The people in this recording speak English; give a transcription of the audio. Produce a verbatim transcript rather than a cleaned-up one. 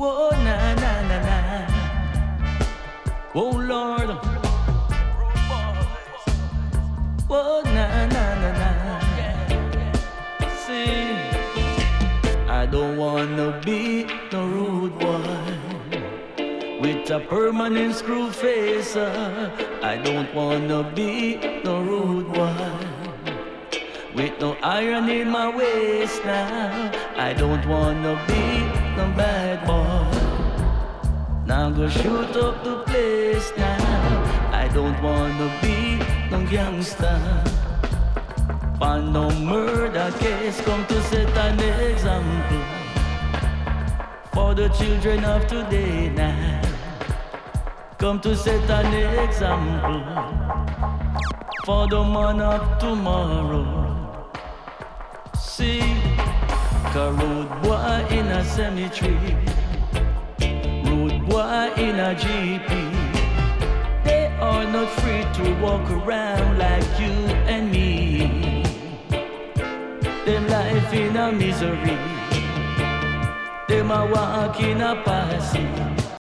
Whoa, na na na na. Oh Lord. Whoa, na na na na. See, I don't wanna be no rude boy with a permanent screw face. uh, I don't wanna be no rude one with no iron in my waist now. I don't wanna be no bad boy. Now go shoot up the place now. I don't wanna be no gangster. For no murder case come to set an example for the children of today now. Come to set an example for the man of tomorrow. See, a road boy in a cemetery, road boy in a G P. They are not free to walk around like you and me. Them life in a misery, them a walk in a passing.